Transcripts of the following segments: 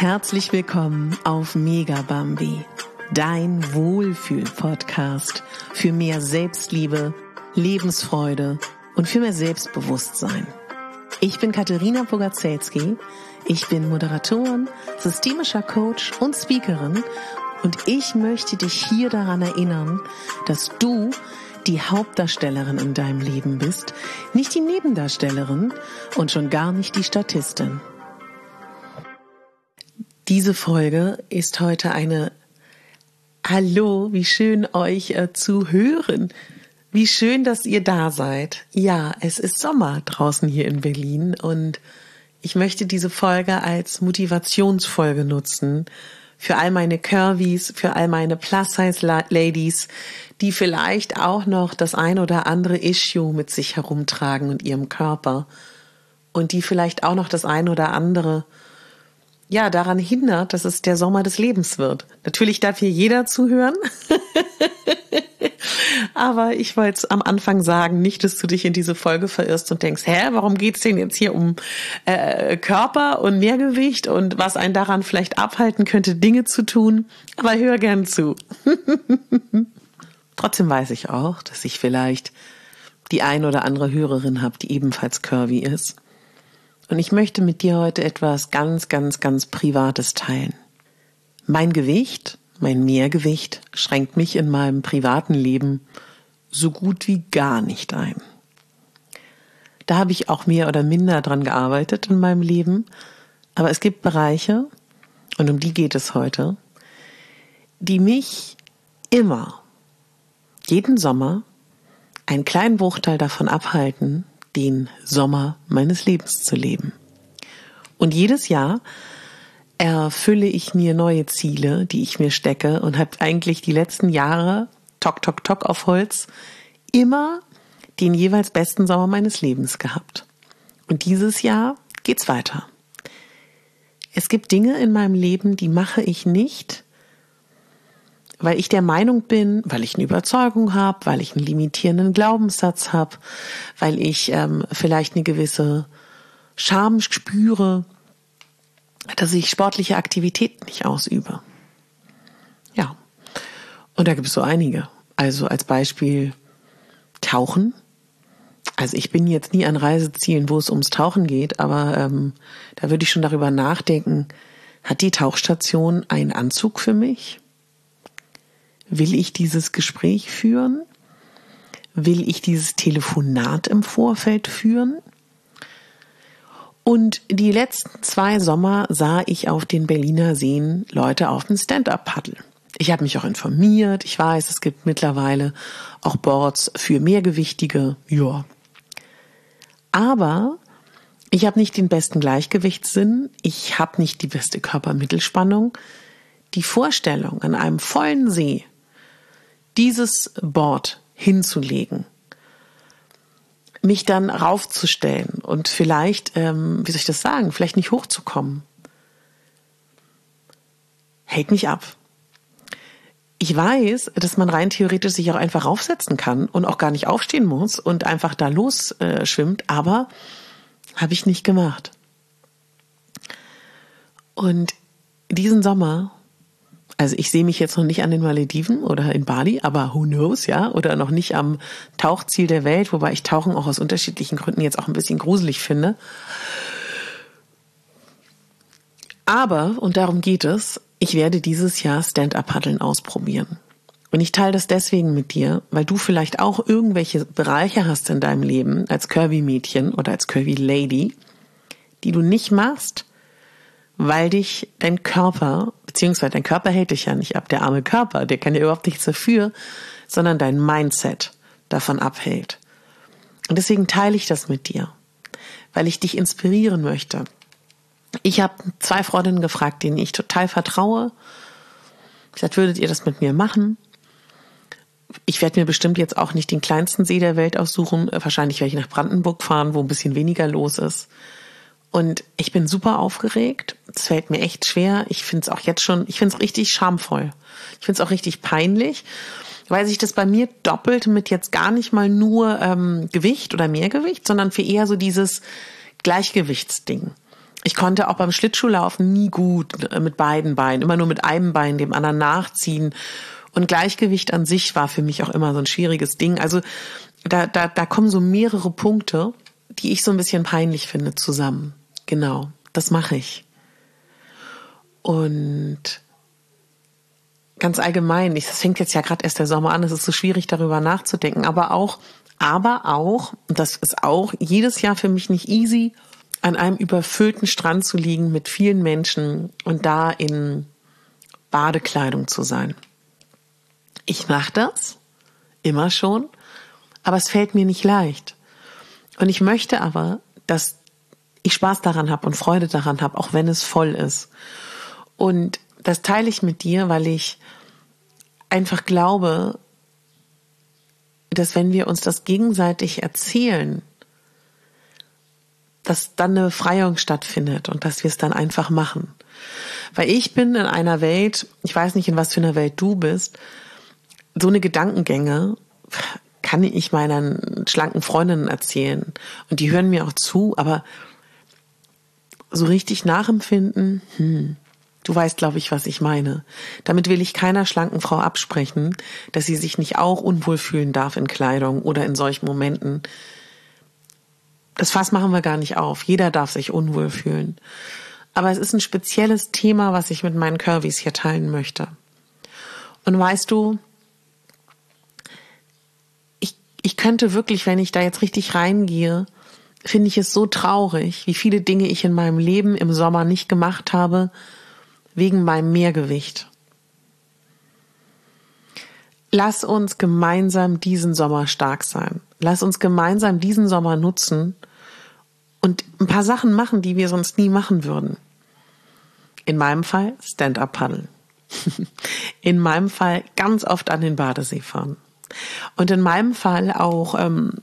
Herzlich willkommen auf Megabambi, dein Wohlfühl-Podcast für mehr Selbstliebe, Lebensfreude und für mehr Selbstbewusstsein. Ich bin Katharina Bogazelski, ich bin Moderatorin, systemischer Coach und Speakerin und ich möchte dich hier daran erinnern, dass du die Hauptdarstellerin in deinem Leben bist, nicht die Nebendarstellerin und schon gar nicht die Statistin. Diese Folge ist heute eine Hallo, wie schön euch zu hören. Wie schön, dass ihr da seid. Ja, es ist Sommer draußen hier in Berlin und ich möchte diese Folge als Motivationsfolge nutzen für all meine Curvies, für all meine Plus-Size-Ladies, die vielleicht auch noch das ein oder andere Issue mit sich herumtragen und ihrem Körper und die vielleicht auch noch das ein oder andere daran hindert, dass es der Sommer des Lebens wird. Natürlich darf hier jeder zuhören, aber ich wollte am Anfang sagen, nicht, dass du dich in diese Folge verirrst und denkst, warum geht's denn jetzt hier um Körper und Mehrgewicht und was einen daran vielleicht abhalten könnte, Dinge zu tun, aber hör gern zu. Trotzdem weiß ich auch, dass ich vielleicht die ein oder andere Hörerin habe, die ebenfalls curvy ist. Und ich möchte mit dir heute etwas ganz, ganz, ganz Privates teilen. Mein Gewicht, mein Mehrgewicht, schränkt mich in meinem privaten Leben so gut wie gar nicht ein. Da habe ich auch mehr oder minder dran gearbeitet in meinem Leben. Aber es gibt Bereiche, und um die geht es heute, die mich immer, jeden Sommer, einen kleinen Bruchteil davon abhalten, den Sommer meines Lebens zu leben. Und jedes Jahr erfülle ich mir neue Ziele, die ich mir stecke und habe eigentlich die letzten Jahre, tock, tock, tock auf Holz, immer den jeweils besten Sommer meines Lebens gehabt. Und dieses Jahr geht's weiter. Es gibt Dinge in meinem Leben, die mache ich nicht, weil ich der Meinung bin, weil ich eine Überzeugung habe, weil ich einen limitierenden Glaubenssatz habe, weil ich vielleicht eine gewisse Scham spüre, dass ich sportliche Aktivitäten nicht ausübe. Ja, und da gibt es so einige. Also als Beispiel Tauchen. Also ich bin jetzt nie an Reisezielen, wo es ums Tauchen geht, aber da würde ich schon darüber nachdenken, hat die Tauchstation einen Anzug für mich? Will ich dieses Gespräch führen? Will ich dieses Telefonat im Vorfeld führen? Und die letzten 2 Sommer sah ich auf den Berliner Seen Leute auf dem Stand-Up-Paddel. Ich habe mich auch informiert. Ich weiß, es gibt mittlerweile auch Boards für Mehrgewichtige. Ja. Aber ich habe nicht den besten Gleichgewichtssinn. Ich habe nicht die beste Körpermittelspannung. Die Vorstellung, an einem vollen See dieses Board hinzulegen, mich dann raufzustellen und vielleicht, vielleicht nicht hochzukommen, hält mich ab. Ich weiß, dass man rein theoretisch sich auch einfach raufsetzen kann und auch gar nicht aufstehen muss und einfach da los schwimmt, aber habe ich nicht gemacht. Und diesen Sommer, also ich sehe mich jetzt noch nicht an den Malediven oder in Bali, aber who knows, ja, oder noch nicht am Tauchziel der Welt, wobei ich Tauchen auch aus unterschiedlichen Gründen jetzt auch ein bisschen gruselig finde. Aber, und darum geht es, ich werde dieses Jahr Stand-Up-Paddeln ausprobieren. Und ich teile das deswegen mit dir, weil du vielleicht auch irgendwelche Bereiche hast in deinem Leben als Curvy-Mädchen oder als Curvy-Lady, die du nicht machst, weil dich dein Körper, beziehungsweise dein Körper hält dich ja nicht ab, der arme Körper, der kann ja überhaupt nichts dafür, sondern dein Mindset davon abhält. Und deswegen teile ich das mit dir, weil ich dich inspirieren möchte. Ich habe 2 Freundinnen gefragt, denen ich total vertraue. Ich sagte, würdet ihr das mit mir machen? Ich werde mir bestimmt jetzt auch nicht den kleinsten See der Welt aussuchen. Wahrscheinlich werde ich nach Brandenburg fahren, wo ein bisschen weniger los ist. Und ich bin super aufgeregt. Es fällt mir echt schwer. Ich finde es auch jetzt schon, ich finde es richtig schamvoll. Ich finde es auch richtig peinlich, weil sich das bei mir doppelt mit jetzt gar nicht mal nur Gewicht oder Mehrgewicht, sondern für eher so dieses Gleichgewichtsding. Ich konnte auch beim Schlittschuhlaufen nie gut mit beiden Beinen, immer nur mit einem Bein dem anderen nachziehen. Und Gleichgewicht an sich war für mich auch immer so ein schwieriges Ding. Also da kommen so mehrere Punkte, die ich so ein bisschen peinlich finde, zusammen. Genau, das mache ich. Und ganz allgemein, es fängt jetzt ja gerade erst der Sommer an, es ist so schwierig darüber nachzudenken, aber auch, und das ist auch jedes Jahr für mich nicht easy, an einem überfüllten Strand zu liegen mit vielen Menschen und da in Badekleidung zu sein. Ich mache das, immer schon, aber es fällt mir nicht leicht. Und ich möchte aber, dass ich Spaß daran habe und Freude daran habe, auch wenn es voll ist. Und das teile ich mit dir, weil ich einfach glaube, dass wenn wir uns das gegenseitig erzählen, dass dann eine Befreiung stattfindet und dass wir es dann einfach machen. Weil ich bin in einer Welt, ich weiß nicht, in was für einer Welt du bist, so eine Gedankengänge kann ich meinen schlanken Freundinnen erzählen. Und die hören mir auch zu, aber so richtig nachempfinden, du weißt, glaube ich, was ich meine. Damit will ich keiner schlanken Frau absprechen, dass sie sich nicht auch unwohl fühlen darf in Kleidung oder in solchen Momenten. Das Fass machen wir gar nicht auf. Jeder darf sich unwohl fühlen. Aber es ist ein spezielles Thema, was ich mit meinen Curvys hier teilen möchte. Und weißt du, ich könnte wirklich, wenn ich da jetzt richtig reingehe, finde ich es so traurig, wie viele Dinge ich in meinem Leben im Sommer nicht gemacht habe, wegen meinem Mehrgewicht. Lass uns gemeinsam diesen Sommer stark sein. Lass uns gemeinsam diesen Sommer nutzen und ein paar Sachen machen, die wir sonst nie machen würden. In meinem Fall Stand-up paddeln. In meinem Fall ganz oft an den Badesee fahren. Und in meinem Fall auch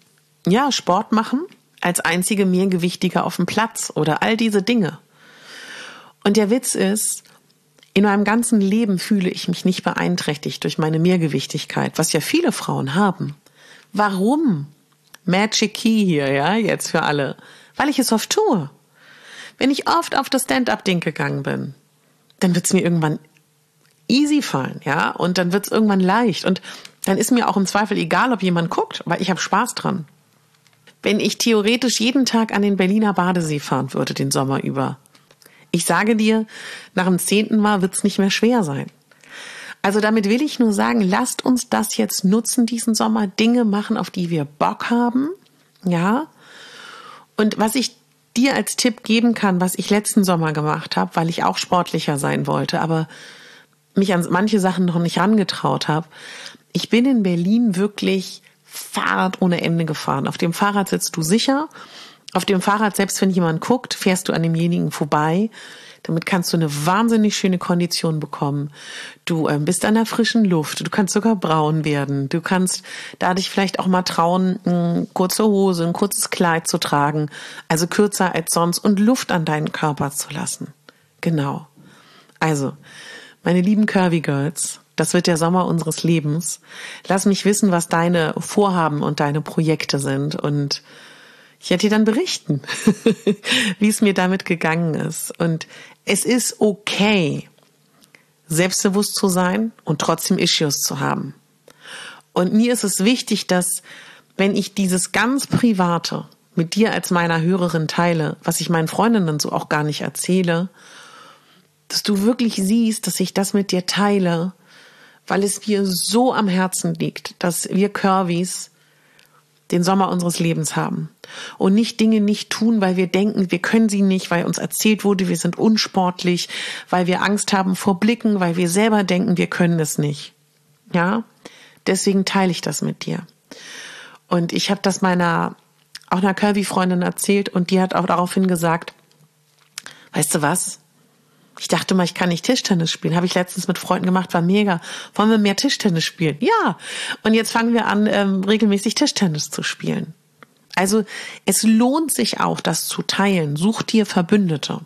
Sport machen als einzige Mehrgewichtige auf dem Platz oder all diese Dinge. Und der Witz ist, in meinem ganzen Leben fühle ich mich nicht beeinträchtigt durch meine Mehrgewichtigkeit, was ja viele Frauen haben. Warum? Magic Key hier, ja, jetzt für alle. Weil ich es oft tue. Wenn ich oft auf das Stand-up-Ding gegangen bin, dann wird es mir irgendwann easy fallen, ja, und dann wird es irgendwann leicht. Und dann ist mir auch im Zweifel egal, ob jemand guckt, weil ich habe Spaß dran. Wenn ich theoretisch jeden Tag an den Berliner Badesee fahren würde, den Sommer über, ich sage dir, nach dem 10. Mal wird es nicht mehr schwer sein. Also damit will ich nur sagen, lasst uns das jetzt nutzen, diesen Sommer, Dinge machen, auf die wir Bock haben, ja. Und was ich dir als Tipp geben kann, was ich letzten Sommer gemacht habe, weil ich auch sportlicher sein wollte, aber mich an manche Sachen noch nicht rangetraut habe. Ich bin in Berlin wirklich Fahrrad ohne Ende gefahren. Auf dem Fahrrad sitzt du sicher. Auf dem Fahrrad, selbst wenn jemand guckt, fährst du an demjenigen vorbei. Damit kannst du eine wahnsinnig schöne Kondition bekommen. Du bist an der frischen Luft. Du kannst sogar braun werden. Du kannst da dich vielleicht auch mal trauen, eine kurze Hose, ein kurzes Kleid zu tragen. Also kürzer als sonst und Luft an deinen Körper zu lassen. Genau. Also, meine lieben Curvy Girls, das wird der Sommer unseres Lebens. Lass mich wissen, was deine Vorhaben und deine Projekte sind. Und ich werde dir dann berichten, wie es mir damit gegangen ist. Und es ist okay, selbstbewusst zu sein und trotzdem Issues zu haben. Und mir ist es wichtig, dass, wenn ich dieses ganz Private mit dir als meiner Hörerin teile, was ich meinen Freundinnen so auch gar nicht erzähle, dass du wirklich siehst, dass ich das mit dir teile, weil es mir so am Herzen liegt, dass wir Curvys den Sommer unseres Lebens haben und nicht Dinge nicht tun, weil wir denken, wir können sie nicht, weil uns erzählt wurde, wir sind unsportlich, weil wir Angst haben vor Blicken, weil wir selber denken, wir können es nicht. Ja, deswegen teile ich das mit dir. Und ich habe das auch einer Curvy-Freundin erzählt und die hat auch daraufhin gesagt, weißt du was? Ich dachte mal, ich kann nicht Tischtennis spielen. Habe ich letztens mit Freunden gemacht, war mega. Wollen wir mehr Tischtennis spielen? Ja. Und jetzt fangen wir an, regelmäßig Tischtennis zu spielen. Also es lohnt sich auch, das zu teilen. Such dir Verbündete.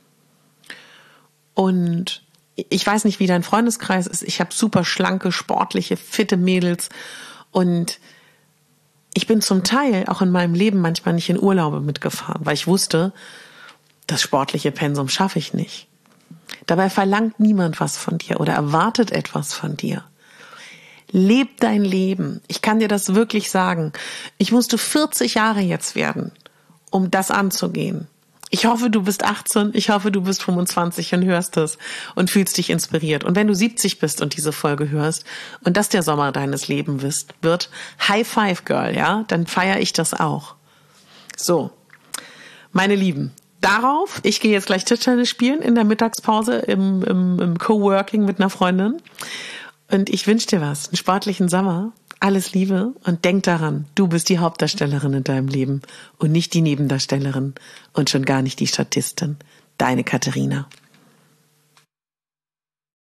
Und ich weiß nicht, wie dein Freundeskreis ist. Ich habe super schlanke, sportliche, fitte Mädels. Und ich bin zum Teil auch in meinem Leben manchmal nicht in Urlaube mitgefahren, weil ich wusste, das sportliche Pensum schaffe ich nicht. Dabei verlangt niemand was von dir oder erwartet etwas von dir. Leb dein Leben. Ich kann dir das wirklich sagen. Ich musste 40 Jahre jetzt werden, um das anzugehen. Ich hoffe, du bist 18, ich hoffe, du bist 25 und hörst es und fühlst dich inspiriert. Und wenn du 70 bist und diese Folge hörst und das der Sommer deines Lebens wird, High Five Girl, ja, dann feiere ich das auch. So, meine Lieben, darauf, ich gehe jetzt gleich Tischtennis spielen in der Mittagspause im Coworking mit einer Freundin. Und ich wünsche dir was, einen sportlichen Sommer, alles Liebe und denk daran, du bist die Hauptdarstellerin in deinem Leben und nicht die Nebendarstellerin und schon gar nicht die Statistin. Deine Katharina.